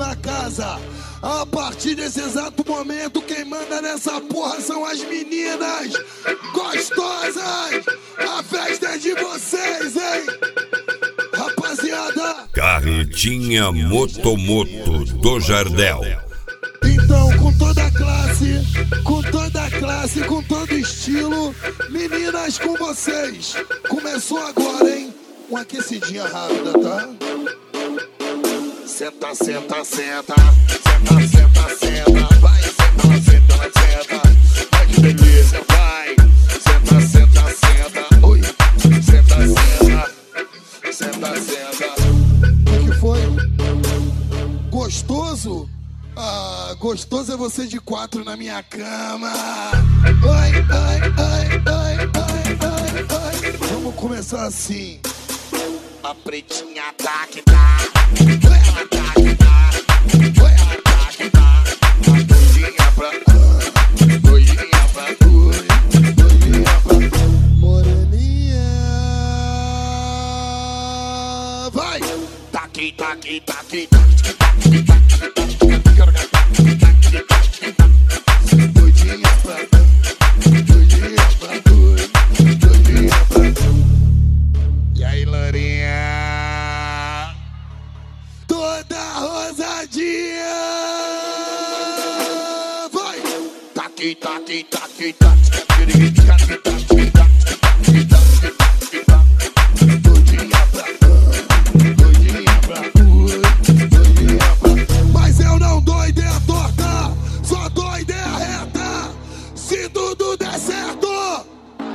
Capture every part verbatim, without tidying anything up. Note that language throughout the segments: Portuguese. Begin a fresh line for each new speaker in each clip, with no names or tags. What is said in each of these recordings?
na casa. A partir desse exato momento, quem manda nessa porra são as meninas gostosas. A festa é de vocês, hein? Rapaziada.
Carretinha Motomoto do Jardel.
Então, com toda a classe, com toda a classe, com todo estilo, meninas, com vocês. Começou agora, hein? Uma aquecidinha rápida, tá? Senta, senta, senta. Senta, senta, senta. Vai, senta, senta, senta. Vai que delícia, vai. Senta, senta, senta. Oi. Senta, senta. Senta, senta. O que foi? Gostoso? Ah, gostoso é você de quatro na minha cama. Ai, ai, ai, ai, ai, ai, ai. Vamos começar assim. A pretinha tá que tá. Ela tá que tá. Ela tá que tá. A doidinha pra ah, doidinha pra dois, doidinha pra moreninha. Vai! Tá aqui, tá aqui, tá aqui, tá aqui, tá aqui, tá aqui. Doidinha pra doidinha pra doidinha pra. E aí, Lourinha? Toda rosadinha. Vai! Tá aqui, tá aqui, tá aqui, tá aqui, tá aqui, tá aqui, tá aqui, tá aqui, tá aqui, tá aqui. Doidinha pra doidinha pra doidinha pra. Mas eu não dou ideia torta, só dou ideia reta. Se tudo der certo,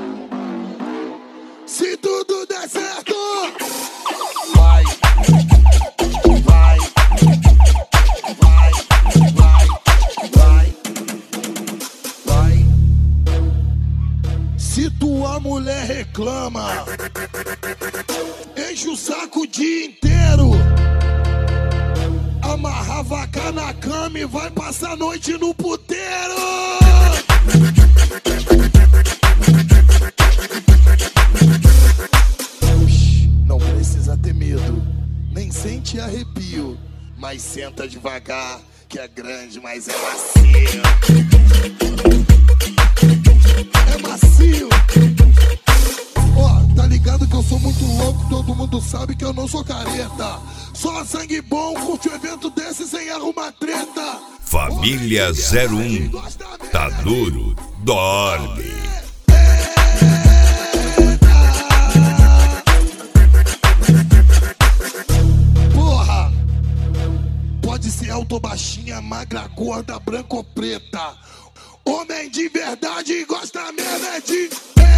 se tudo der certo, vai, vai, vai, vai, vai, vai. Se tua mulher reclama, enche o saco o dia inteiro. Amarra a vaca na cama e vai passar a noite no puteiro. Não precisa ter medo, nem sente arrepio. Mas senta devagar, que é grande, mas é macio. É macio. Ó, tá ligado que eu sou muito louco, todo mundo sabe que eu não sou careta. Só sangue bom, curte um evento desse sem arrumar treta.
Família zero um, tá duro, dorme. Porra, pode ser alto ou baixinha, magra, gorda, branca ou preta. Homem de verdade gosta mesmo é de...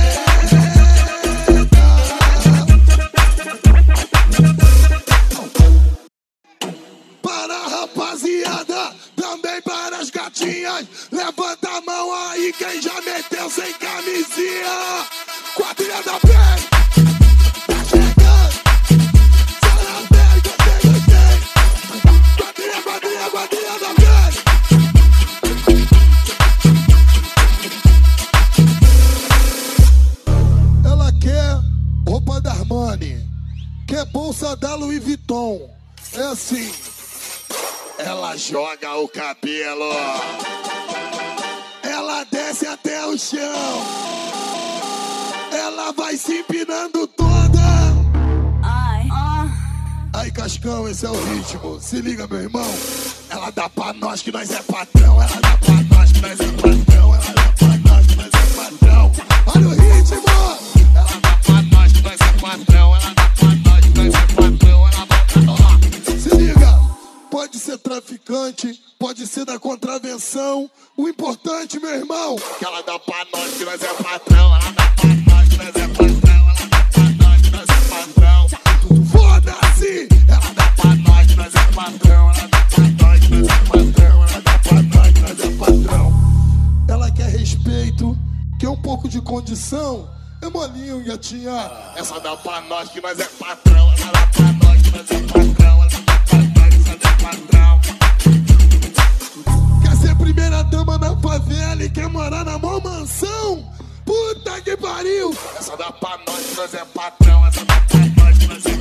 Para a rapaziada, também para as gatinhas. Levanta a mão aí quem já meteu sem camisinha. Quadrilha da pele, tá chegando. Só na pele, gostei, gostei. Quadrilha, quadrilha, quadrilha da pele. Ela quer roupa da Armani, quer bolsa da Louis Vuitton. É assim, ela joga o cabelo, ela desce até o chão, ela vai se empinando toda. Ai, uh. Aí, Cascão, esse é o ritmo, se liga, meu irmão. Ela dá pra nós que nós é patrão, ela dá pra nós que nós é patrão, ela dá pra nós que nós é patrão. Olha o ritmo. Ela dá pra nós que nós é patrão, ela dá pra nós que nós é patrão, ela dá pra nós. Se liga, pode ser traficante, pode ser da contravenção. O importante, meu irmão, que ela dá pra nós que nós é patrão, ela dá pra nós que nós é patrão, ela dá pra nós que nós é patrão. Foda-se! Ela dá pra nós que nós é patrão, ela dá pra nós que nós é patrão, ela dá pra nós que nós é patrão. Ela quer respeito, quer um pouco de condição. É molinho, gatinha. Essa dá pra nós que nós é patrão, ela dá pra nós que nós é patrão, ela dá pra nós que nós é patrão. Quer ser primeira dama na favela e quer morar na mó mansão? Puta que pariu! Essa dá pra nós que nós é patrão, essa dá pra nós que nós é